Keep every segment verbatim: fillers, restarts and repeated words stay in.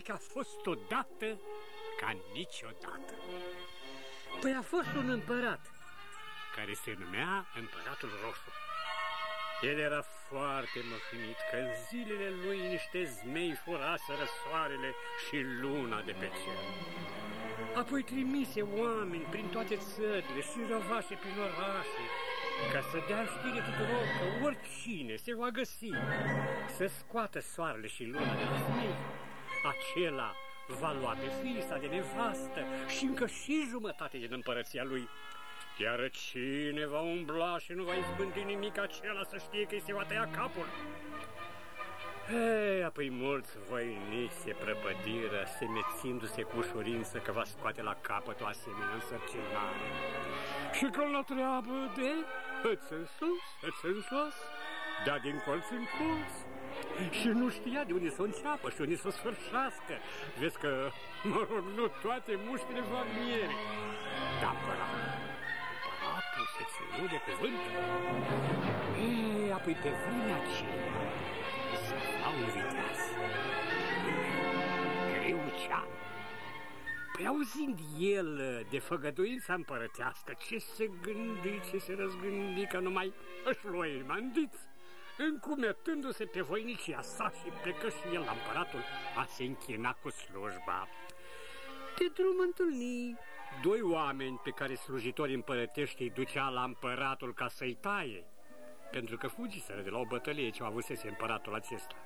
că a fost odată ca niciodată. Păi a fost un împărat care se numea Împăratul Roșu. El era foarte măhnit că în zilele lui niște zmei furaseră soarele și luna de pe cer. Apoi trimise oameni prin toate țările și răvașe prin orașe ca să dea știre tuturor că oricine se va găsi să scoată soarele și luna de la zmei, acela va lua pe fiisa de nevastă și încă și jumătate din împărăția lui. Iar cine va umbla și nu va izbândi nimic, acela să știe că îi se va tăia capul. Ei, apoi mulți voinici se prăpădiră, semețindu-se cu ușurință că va scoate la capăt o asemenea însărcinare. Și că la treabă de hăți în sus, hăți în sus, dea din colț în colț. Și nu știa de unde să o înceapă și unde să o sfârșească. Vezi că, mă rog, nu toate muștile fac miere. Dar împăratul, împăratul se ținu de cuvânt. Ei, apoi pe vremea aceea se afla un viteaz, Greuceanu. Păi auzind el de făgăduința împărătească, ce se gândi, ce se răzgândi, că numai își lua mandiți, încumetându-se pe voinicia sa și plecă și el la împăratul a se închina cu slujba. De drum întâlni doi oameni pe care slujitorii împărătești îi ducea la împăratul ca să-i taie, pentru că fugiseră de la o bătălie ce o avusese împăratul acesta.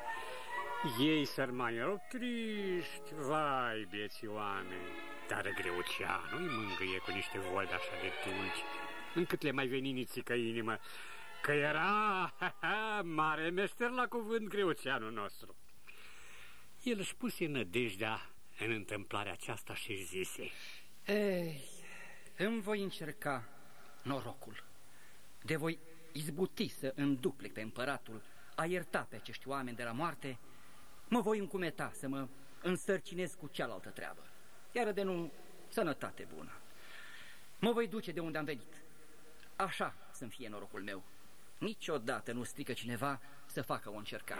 Ei, sărmani, erau triști, vai, bieții oameni, dar Greuceanu îi mângâie cu niște vorbe așa de dulci, încât le mai veni nițică inimă, că era ha, ha, mare meșter la cuvânt Greuceanu nostru. El își puse nădejdea în întâmplarea aceasta și își zise: Ei, îmi voi încerca norocul, de voi izbuti să înduplec pe împăratul, a ierta pe acești oameni de la moarte, mă voi încumeta să mă însărcinez cu cealaltă treabă, iar de nu sănătate bună. Mă voi duce de unde am venit, așa să-mi fie norocul meu. Niciodată nu strică cineva să facă o încercare.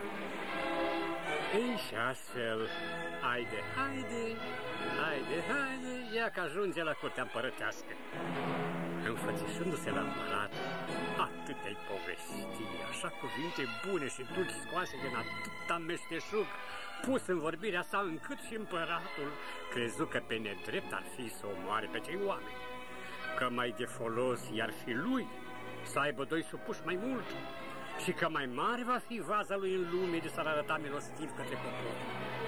Ei, și astfel, haide, haide, haide, haide, ia că ajunge la curtea împărătească. Înfățișându-se la împărat, atât-i povesti, așa cuvinte bune și dulci scoase din atâta meșteșug, pus în vorbirea sa, încât și împăratul crezu că pe nedrept ar fi să omoare pe cei oameni, că mai de folos i-ar fi lui să aibă doi supuși mai mult și că mai mare va fi vaza lui în lume de s-ar arăta milostiv către popor.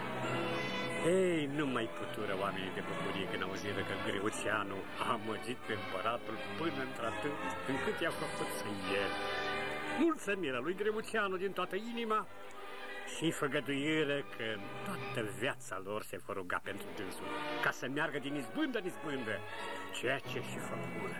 Ei, nu mai putură oamenii de bucurie când auziră că Greuceanu a amăgit pe împăratul până într-atât încât i-a făcut să ierte. Mulțumirea lui Greuceanu din toată inima și făgăduire că în toată viața lor se vor ruga pentru dânsul, ca să meargă din izbândă în izbândă, ceea ce și făcură.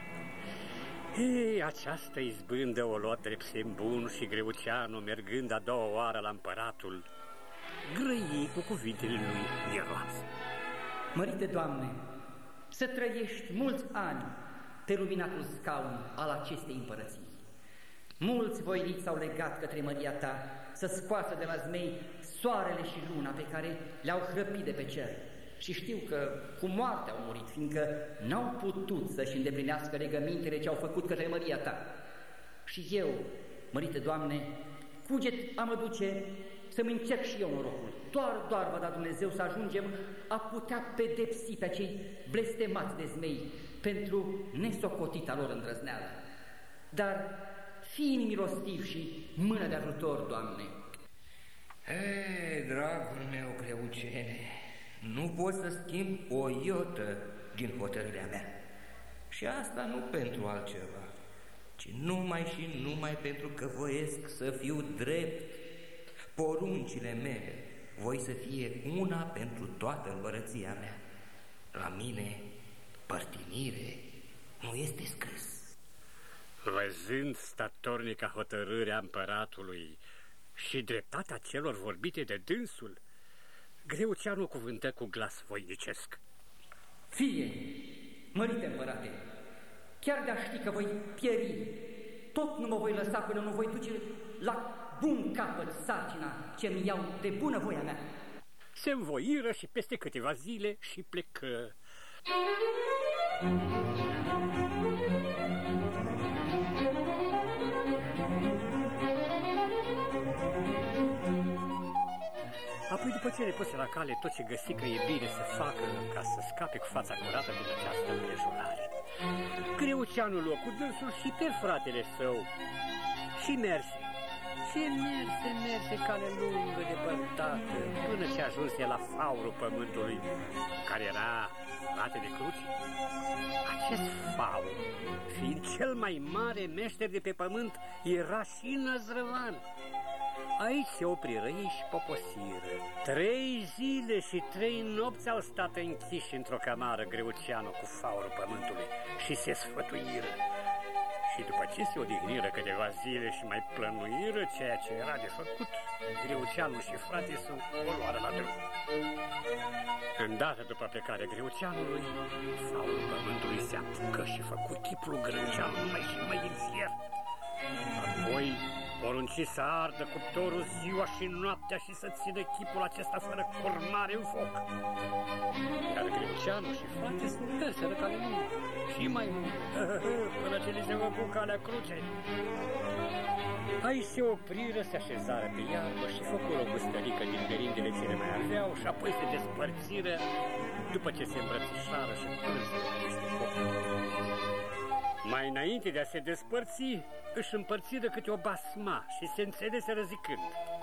Ei, această izbândă o luat drept semn bun și Greuceanu, mergând a doua oară la împăratul, grăi cu cuvintele lui miroase: Mărite Doamne, să trăiești mulți ani pe luminatul scaun al acestei împărății. Mulți voinici s-au legat către măria ta să scoată de la zmei soarele și luna pe care le-au hrăpit de pe cer. Și știu că cu moartea au murit, fiindcă n-au putut să-și îndeplinească legămintele ce au făcut către măria ta. Și eu, mărite Doamne, cuget am duce să-mi încerc și eu norocul. Doar, doar va da Dumnezeu să ajungem a putea pedepsi pe acei blestemați de zmei pentru nesocotita lor îndrăzneală. Dar fii milostiv și mână de ajutor, Doamne. Ei, dragul meu Greucene, nu pot să schimb o iotă din hotărârea mea. Și asta nu pentru altceva, ci numai și numai pentru că voiesc să fiu drept. Poruncile mele voi să fie una pentru toată împărăția mea. La mine părtinire nu este scris. Văzând statornica hotărârea împăratului și dreptatea celor vorbite de dânsul, Greuceanu cuvântă cu glas voinicesc: Fie, mărite împărate, chiar de-a ști că voi pieri, tot nu mă voi lăsa până nu voi duce la bun capăt sarcina ce-mi iau de bună voia mea. Se învoiră și peste câteva zile și plecă. Apoi, după ce le puse la cale tot ce găsi că e bine să facă ca să scape cu fața curată din această împrejurare, Greuceanu luă cu dânsul și pe fratele său și merse. Și merse, merse cale lungă, depărtată, până ce ajunse la faurul pământului, care era frate de Cruce. Acest faur, fiind cel mai mare meșter de pe pământ, era și năzrăvan. Aici se opriră ei și poposiră. Trei zile și trei nopți au stat închiși într-o cămară Greuceanu cu faurul pământului și se sfătuiră. Și după ce se odihniră câteva zile și mai plănuiră ceea ce era de făcut, Greuceanu și frate său o luară la drum. Îndată după plecarea Greuceanului, faurul pământului se apucă și făcu chipul Greuceanului mai și mai din fier. Apoi porunci să ardă cuptorul ziua și noaptea și să țină chipul acesta fără curmare în foc. Iar Greuceanu și frate său merseră cale lungă și mai lungă, până ce li se făcu calea Crucei. Aici se opriră, se așezară pe iarbă și făcură o gustărică din merindele ce le mai aveau și apoi se despărțiră după ce se îmbrățișară și plânseră peste foc. Mai înainte de a se despărți, își împărțiră câte o basma și se înțeleseră zicând: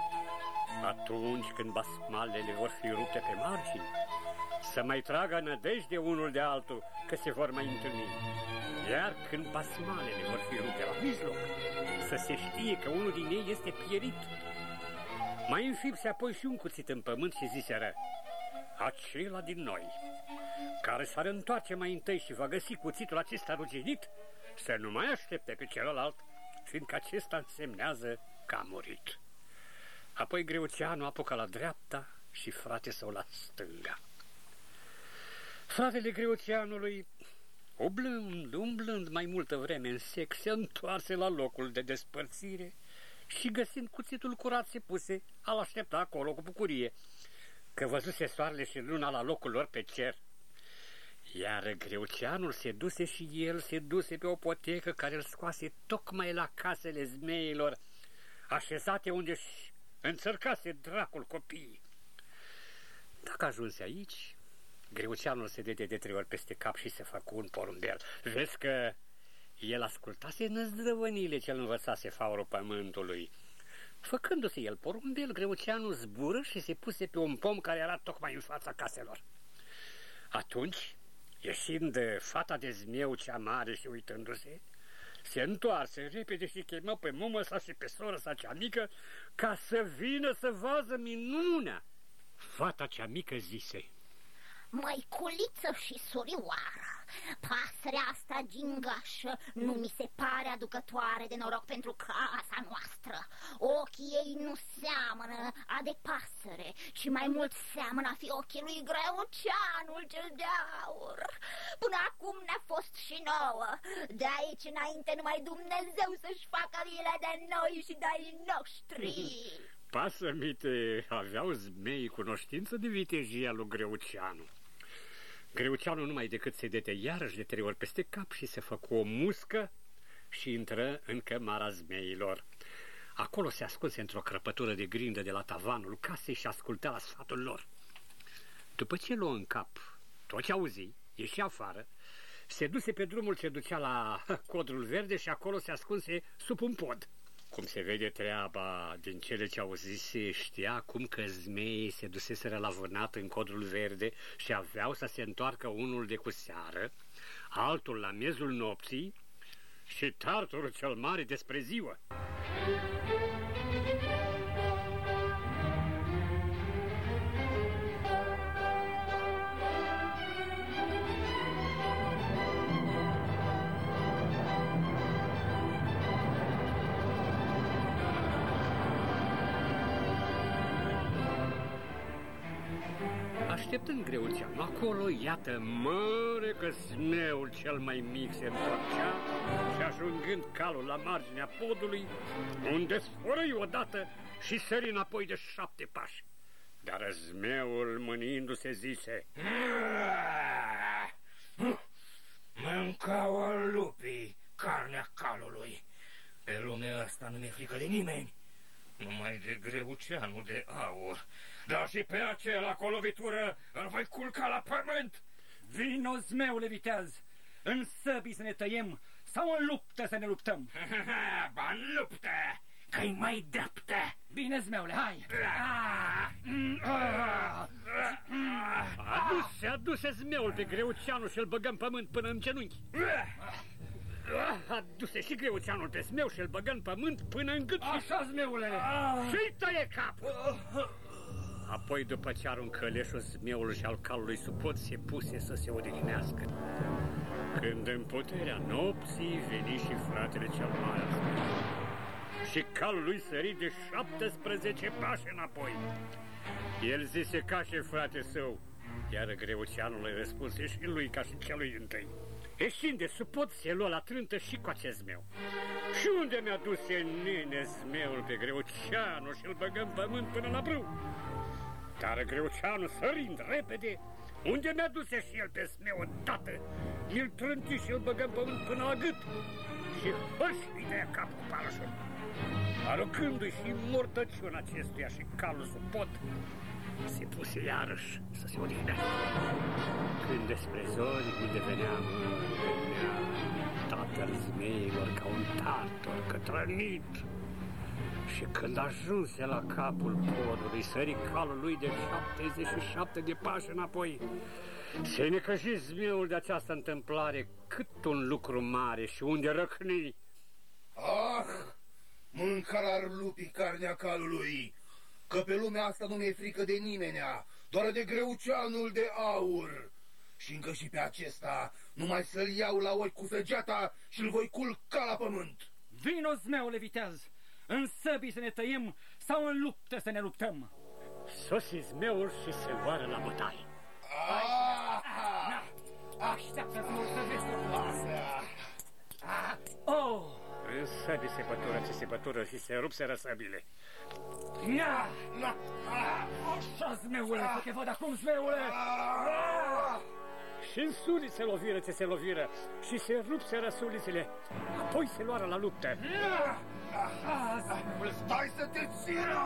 atunci când basmalele vor fi rupte pe margini, să mai tragă nădejde unul de altul că se vor mai întâlni. Iar când basmalele vor fi rupte la mijloc, să se știe că unul din ei este pierit. Mai înfipse apoi și un cuțit în pământ și ziseră: acela din noi, care s-ar întoarce mai întâi și va găsi cuțitul acesta ruginit, să nu mai aștepte pe celălalt, fiindcă acesta însemnează că a murit. Apoi Greuceanu apucă la dreapta și frate său la stânga. Fratele Greuceanului, umblând, umblând mai multă vreme în sec, se întoarse la locul de despărțire și găsind cuțitul curat se puse a-l aștepta acolo cu bucurie, că văzuse soarele și luna la locul lor pe cer. Iar Greuceanul se duse și el, se duse pe o potecă care îl scoase tocmai la casele zmeilor, așezate unde-și înțărcase dracul copiii. Dacă ajunse aici, Greuceanul se dede de trei ori peste cap și se făcu un porumbel. Vezi că el ascultase năzdrăvănile ce-l învățase faurul pământului. Făcându-se el porumbel, Greuceanul zbură și se puse pe un pom care era tocmai în fața caselor. Atunci, ieșind fata de zmeu cea mare și uitându-se, se întoarse repede și chemă pe mumă sa și pe soră sa cea mică ca să vină să vază minunea. Fata cea mică zise: măiculiță și surioară, pasărea asta gingașă nu mi se pare aducătoare de noroc pentru casa noastră. Ochii ei nu seamănă a de pasăre, ci mai mult seamănă a fi ochii lui Greuceanul cel de aur. Până acum ne-a fost și nouă, de aici înainte numai Dumnezeu să-și facă milă de noi și de ai noștri. Pasămite, aveau zmei cunoștință de vitejia lui Greuceanu. Greuceanu numai decât se dete iarăși de trei ori peste cap și se făcu o muscă și intră în cămara zmeilor. Acolo se ascunse într-o crăpătură de grindă de la tavanul casei și asculta la sfatul lor. După ce luă în cap tot ce auzi, ieși afară, se duse pe drumul ce ducea la Codrul Verde și acolo se ascunse sub un pod. Cum se vede treaba din cele ce auzise, știa cum că zmeii se duseseră la vânat în Codrul Verde și aveau să se întoarcă unul de cu seară, altul la miezul nopții și tarturul cel mare despre ziua. Așteptând Greuceanu acolo, iată mare că zmeul cel mai mic se întorcea și ajungând calul la marginea podului, unde sfărăi odată și sări înapoi de șapte pași. Dar zmeul, mâniindu-se, zise: mâncau lupii carnea calului. Pe lumea asta nu mi-e frică de nimeni, numai de Greuceanul de aur. Dar și pe acela cu o lovitură îl voi culca la pământ. Vino, zmeule viteaz, în săbii să ne tăiem sau în luptă să ne luptăm? Ba, în luptă, că-i mai dreaptă. Bine, zmeule, hai! Aduse, aduse zmeul pe Greuceanul și-l băgăm pământ până în genunchi. Aduse și Greuceanul pe zmeu și-l băgăm pământ până în gât. Așa, zmeule! Și-i tăie capul! Apoi, după ce aruncă leșul zmeului și al calului sub pod, se puse să se odihnească. Când în puterea nopții veni și fratele cel mare al zmeului, și calul lui sări de șaptesprezece pași înapoi. El zise ca și frate său, iar Greuceanul îi răspunse și lui ca și celui întâi: ieșind de sub pod, se lua la trântă și cu acest zmeu. Și unde mi-a dus nene zmeul pe Greuceanul și îl băgăm pământ până la brâu? Dar Greuceanul, sărind repede, unde mi-a dus și el pe zmeu îndată, mi-l trânti și îl băgăm pământ până la gât. Și hăș, îi dăia cap cu palășul, aruncându-i și mortăciunea acestuia și calul sub pod, se puse iarăși să se odihnească. Când despre zori, unde venea, venea tatăl zmeilor ca un tartor cătrănit. Și când ajunse la capul podului, sări calul lui de șaptezeci și șapte de pași înapoi. Se necăji zmeul de această întâmplare cât un lucru mare și unde răcni. Ah, mâncar lupii carnea calului, că pe lumea asta nu mi-e frică de nimenea, doar de Greuceanul de aur. Și încă și pe acesta numai să-l iau la ochi cu săgeata și-l voi culca la pământ. Vino, zmeule viteaz, în săbii să ne tăiem sau în luptă să ne luptăm? Sosi zmeul și se luară la bătaie. Așteaptă-ți mult să vezi Oh! În săbii se bătură ce se bătură și se rupseră săbile. Ia! Așa, zmeule, că te văd acum, zmeule! Și în sulițe se loviră ce se loviră și se rupseră sulițele. Apoi se luară la luptă. Stai să te țină!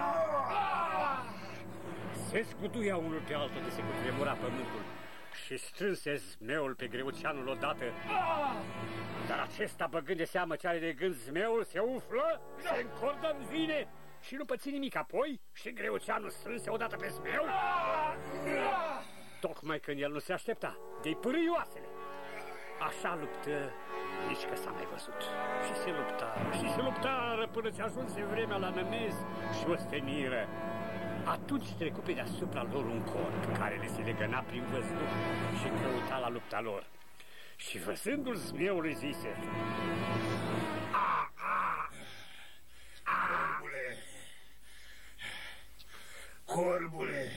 Se scutuia unul pe altul de se cutremura pământul și strânse zmeul pe Greuceanul odată. Dar acesta, băgând de seamă ce are de gând zmeul, se umflă, se încordă în vine și nu păți nimic. Apoi și Greuceanul strânse odată pe zmeu, tocmai când el nu se aștepta, de-i pârâi oasele. Așa luptă nici că s-a mai văzut. Și se lupta, și se luptară până ce ajunse vremea la nămez și osteniră. Atunci trecu pe deasupra lor un corp care le se legăna prin văzduh și căuta la lupta lor. Și văzându-l zmeului zise: Corbule, corbule,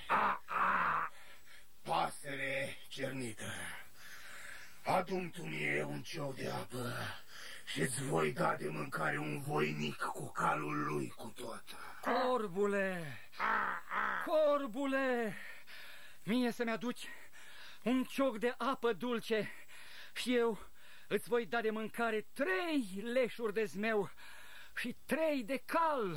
pasăre cernită, adu-mi tu mie un ciou de apă și-ți voi da de mâncare un voinic cu calul lui cu tot. Corbule, corbule, mie să-mi aduci un cioc de apă dulce și eu îți voi da de mâncare trei leșuri de zmeu și trei de cal.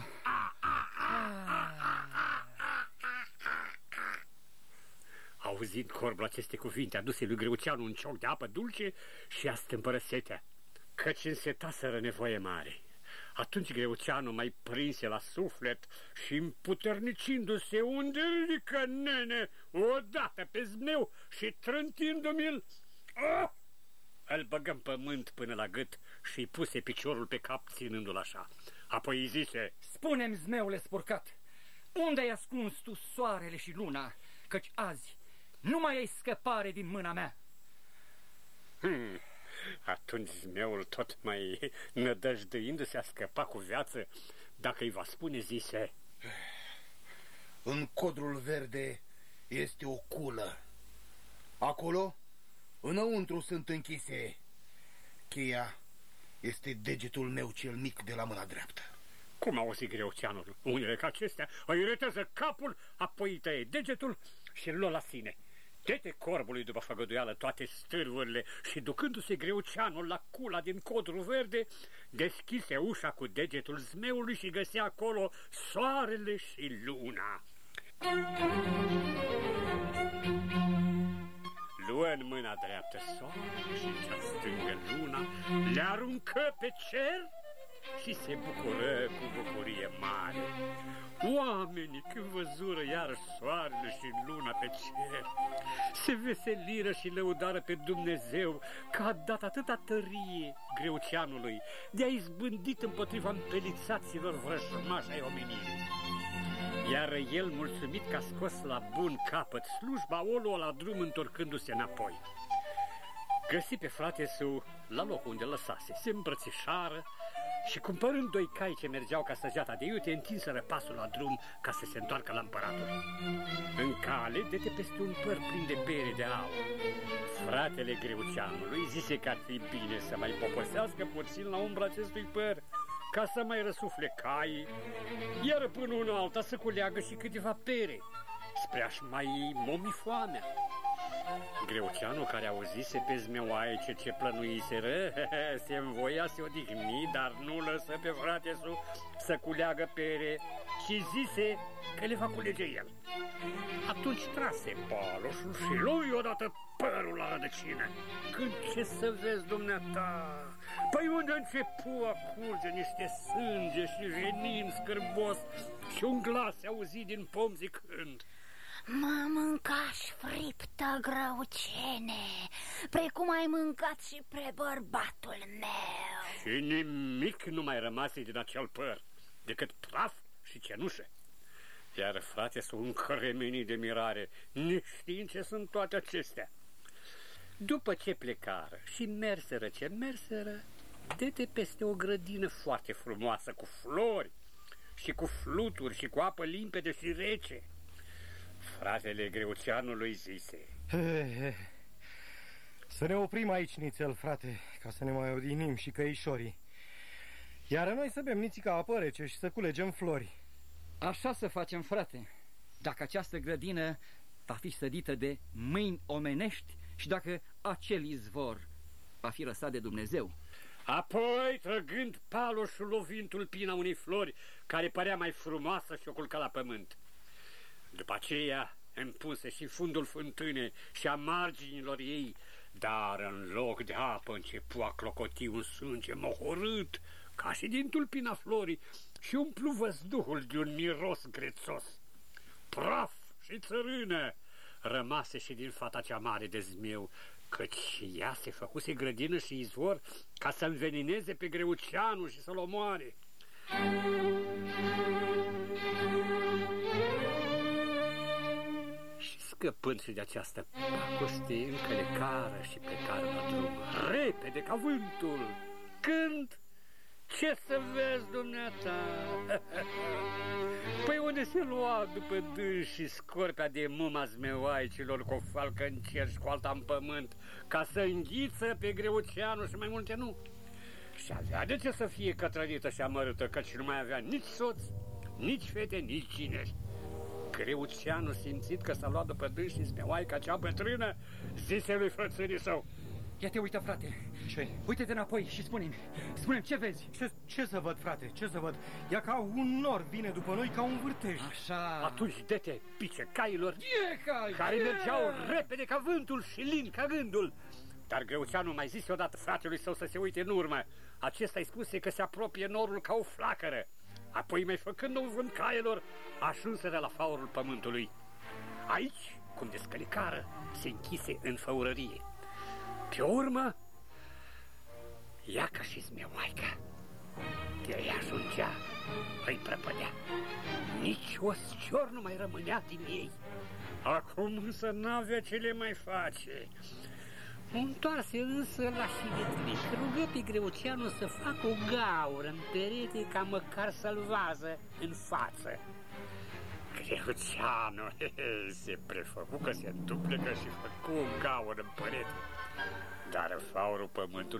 Auzind corbul aceste cuvinte, aduse lui Greuceanu un cioc de apă dulce și a stâmpără setea, căci însetaseră nevoie mare. Atunci Greuceanu mai prinse la suflet și împuternicindu-se unde ridică nene odată pe zmeu și trântindu-mi-l, oh! Îl băgă în pământ până la gât și îi puse piciorul pe cap ținându-l așa. Apoi îi zise: spune-mi, zmeule spurcat, unde ai ascuns tu soarele și luna, căci azi nu mai ai scăpare din mâna mea? Hmm. Atunci zmeul, tot mai nădăjduindu-se a scăpa cu viață, dacă îi va spune, zise: în codrul verde este o culă. Acolo, înăuntru, sunt închise. Cheia este degetul meu cel mic de la mâna dreaptă. Cum auzi Greuceanul? Unele ca acestea îi retează capul, apoi îi tăie degetul și îl lua la sine. Dete corbului după făgăduială toate stârvurile și ducându-se Greuceanul la cula din codru verde, deschise ușa cu degetul zmeului și găsea acolo soarele și luna. Luă în mâna dreaptă soarele și în cea stângă luna, le aruncă pe cer și se bucură cu bucurie mare. Oamenii, când văzură iar soarele și luna pe cer, se veseliră și lăudară pe Dumnezeu că a dat atâta tărie Greuceanului de a izbândit împotriva împelițaților vrăjmași ai omenirii. Iar el, mulțumit că a scos la bun capăt slujba, o luă la drum întorcându-se înapoi. Găsi pe frate său la locul unde lăsase, se îmbrățișară și, cumpărând doi cai ce mergeau ca săgeata de iute, întinseră pasul la drum ca să se întoarcă la împăratul. În cale, dete peste un păr plin de pere de aur. Fratele Greuceanului zise că ar fi bine să mai poposească puțin la umbra acestui păr, ca să mai răsufle caii, iar până una alta să culeagă și câteva pere, spre a-și mai momi foamea. Greuceanul, care auzise pe zmeoaice ce plănuiseră, se învoia să odihni, dar nu lăsă pe frate său să culeagă pere, ci zise că le va culege el. Atunci trase paloșul și lui odată părul la rădăcină. Când ce să vezi, dumneata? Păi unde începu a curge niște sânge și venin scârbos și un glas auzit din pom zicând: mă mâncași friptă, Greucene, precum ai mâncat și pre bărbatul meu. Și nimic nu mai rămase din acel păr, decât praf și cenușă. Iar frate s-o încremeni de mirare, neștiind ce sunt toate acestea. După ce plecară și merseră ce merseră, dete peste o grădină foarte frumoasă, cu flori și cu fluturi și cu apă limpede și rece. Fratele Greuceanului zise: să ne oprim aici nițel, frate, ca să ne mai odihnim și căișorii, iar noi să bem nițica apă rece și să culegem flori. Așa să facem, frate, dacă această grădină va fi sădită de mâini omenești și dacă acel izvor va fi lăsat de Dumnezeu. Apoi, trăgând paloșul, lovind tulpina unei flori care părea mai frumoasă și o culca la pământ. După aceea împuse și fundul fântâne și a marginilor ei, dar în loc de apă începu a clocoti un sânge mohorât, ca și din tulpina florii, și umplu văzduhul de un miros grețos. Praf și țărână rămase și din fata cea mare de zmeu, căci ea se făcuse grădină și izvor ca să învenineze pe Greuceanul și să-l omoare. Și scăpând și de această pacoste, încălecară și plecară la drum, repede ca vântul, când... ce să vezi, dumneata? Păi unde se lua după dâns și scorpea de muma zmeoaicilor, cu o falcă în cer și cu alta în pământ, ca să înghiță pe Greuceanul și mai multe nu. Și avea de ce să fie cătrănită și amărâtă, căci nu mai avea nici soț, nici fete, nici gineri. Greuceanul, simțit că s-a luat după dâns și zmeoaica cea bătrână, zise lui frățânii său: ia te uită, frate. Ce? Uite-te înapoi și spune-mi, spune-mi ce vezi? Ce, ce să văd, frate, ce să văd? Ia ca un nor vine după noi ca un vârtej. Așa. Atunci dete pice cailor, e ca, care e. mergeau repede ca vântul și lin ca gândul. Dar Greuceanul mai zise odată fratelui său să se uite în urmă. Acesta îi spuse că se apropie norul ca o flacără. Apoi, mai făcând un vânt cailor, ajunseră la faurul pământului. Aici, cum de scălicară, se închise în făurărie. Pe urmă, Iaca și zmeoaica, de ea ajungea, îi prăpădea. Nici o scior nu mai rămânea din ei. Acum însă n-avea ce le mai face. Întoarse însă la șiretlic, rugă pe Greuceanul să facă o gaură în perete ca măcar să-l vază în față. Greuceanul se prefăcu că se întuplecă și făcu o gaură în perete. Dar faurul pământului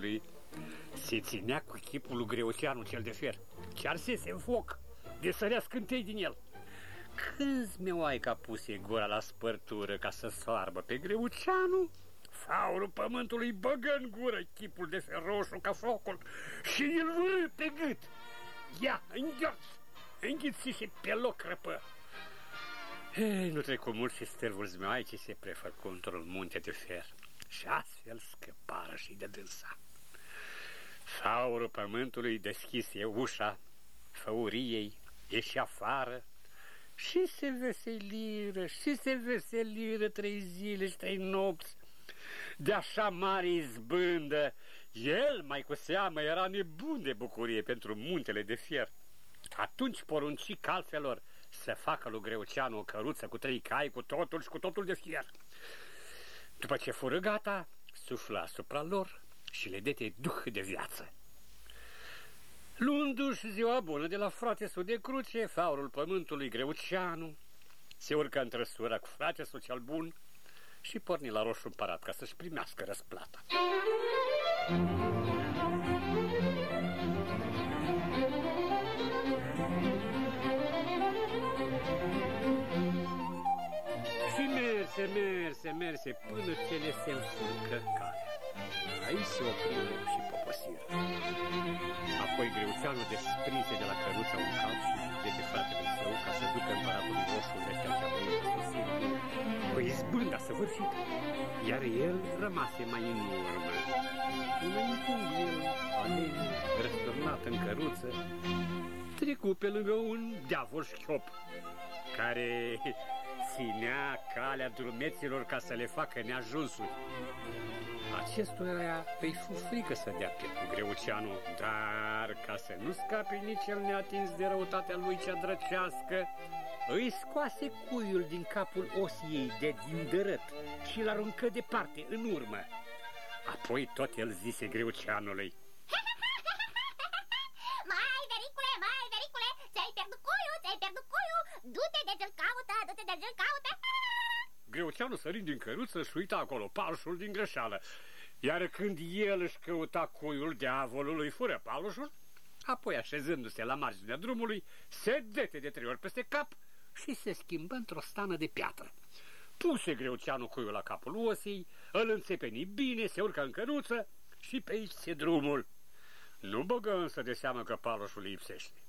Se ținea cu chipul lui Greuceanu cel de fer, ce arsese în foc, de sărea scântei din el. Câți Mioaica puse gura la spărtură ca să soarbă pe Greuceanu, faurul pământului băgă în gură chipul de fer roșu ca focul și îl vârâ pe gât. Ia, îngheț, înghiți și pe loc crăpă. Ei, nu trecu mult și stârvul Zmioaicii se prefăcu într-un munte de fer și astfel scăpară și de dânsa. Faurul pământului deschise ușa făuriei, ieși afară și se veseliră, și se veseliră trei zile și trei nopți. De așa mare izbândă, el mai cu seamă era nebun de bucurie pentru muntele de fier. Atunci porunci calfelor să facă lui Greuceanu o căruță cu trei cai, cu totul și cu totul de fier. După ce fură gata, suflă asupra lor și le dete duh de viață. Luându-și ziua bună de la fratesul de cruce, faurul pământului Greuceanu se urcă în trăsura cu fratesul cel bun și porni la Roșu Împărat ca să-și primească răsplata. Și merse, merse, merse până ce le se înfurcă calea. Aici se opriră și poposiră. Apoi Greuceanu desprinse de la căruța un cap și de pe fratele său ca să ducă împăratului Roșu vestea cea bună susțină, cu izbânda săvârșită, iar el rămase mai în urmă. Înainte el, alene, răsturnat în căruță, trecu pe lângă un diavol șchiop, care ținea calea drumeților ca să le facă neajunsuri. Acestuia îi fu frică să dea pieptul Greuceanu, dar ca să nu scape nici el neatins de răutatea lui cea drăcească, îi scoase cuiul din capul osiei de din dărât și l aruncă departe, în urmă. Apoi tot el zise Greuceanului: Mai, vericule, mai, vericule, ți-ai pierdut cuiul, ți-ai pierdut cuiul, du-te de ce-l caută, du-te de ce-l caută. Greuceanu sărind din căruță și uita acolo palușul din greșeală, iar când el își căuta cuiul, diavolul îi fură palușul, apoi așezându-se la marginea drumului, se dete de trei ori peste cap și se schimbă într-o stană de piatră. Puse Greuceanu cuiul la capul osei, îl înțepeni bine, se urcă în căruță și pe aici se drumul. Nu băgă însă de seamă că palușul îi lipsește.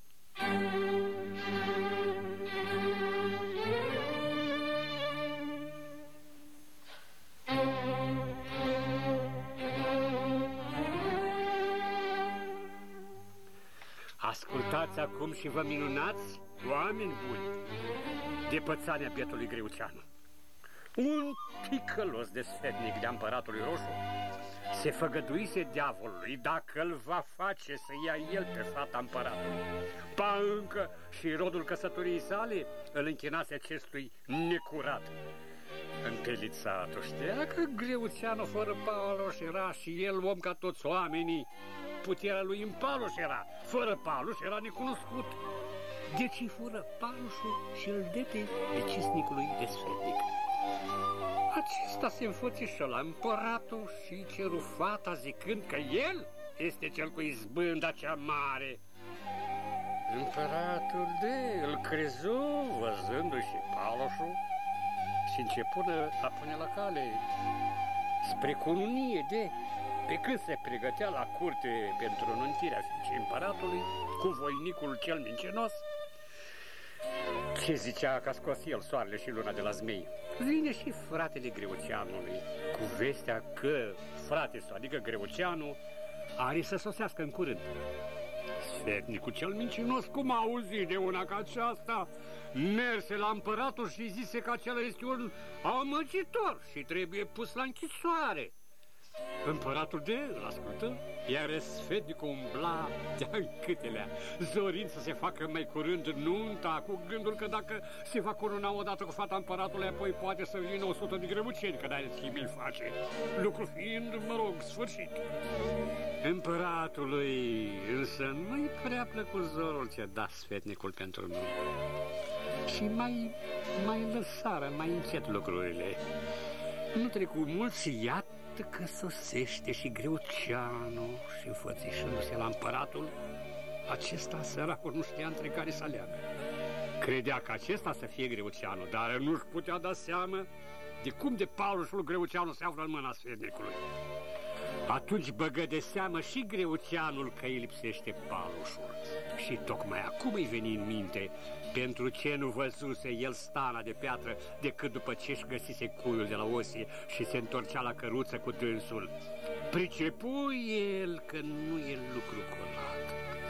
Ascultați acum și vă minunați, oameni buni, de pățania bietului Greuceanu. Un ticălos de sfetnic de-a împăratului Roșu se făgăduise diavolului dacă îl va face să ia el pe fata împăratului. Ba încă și rodul căsătoriei sale îl închinase acestui necurat. Împelițatul știa că Greuceanu fără paluș era și el om ca toți oamenii. Puterea lui în paluș era, fără paluș era necunoscut. Deci îi fură palușul și îl dete decisnicului de sfetnic. Acesta se înfățișă la împăratul și ceru fata zicând că el este cel cu izbânda cea mare. Împăratul de îl crezu văzându-și palușul și începună a pune la cale spre cununie de... Pe când se pregătea la curte pentru înuntirea fiicei împăratului cu voinicul cel mincinos, ce zicea că a scos el soarele și luna de la zmei, vine și fratele Greuceanului cu vestea că fratele său, adică Greuceanu, are să sosească în curând. Sfetnicul cel mincinos, cum a auzit de una ca aceasta, merse la împăratul și zise că acela este un amăgitor și trebuie pus la închisoare. Împăratul de îl ascultă, iar sfetnicul umbla de-a câtelea, zorind să se facă mai curând nunta, cu gândul că dacă se va corona odată cu fata împăratului, apoi poate să vină o sută de grăbuceni, că n-are schimb îl face, lucru fiind, mă rog, sfârșit. Împăratului însă nu-i prea plăcut zorul ce da sfetnicul pentru nuntă și mai, mai lăsară mai încet lucrurile. Nu trecu mult și iată iată că sosește și Greuceanu și înfățișându-se la împăratul, acesta, săracul, nu știa între care să aleagă. Credea că acesta să fie Greuceanu, dar nu-și putea da seama de cum de palușul Greuceanu se află în mâna sfetnicului. Atunci băgă de seamă și Greuceanul că îi lipsește palușul. Și tocmai acum îi veni în minte pentru ce nu văzuse el stana de piatră decât după ce își găsise cuiul de la osie și se întorcea la căruță cu dânsul. Pricepu el că nu e lucru curat.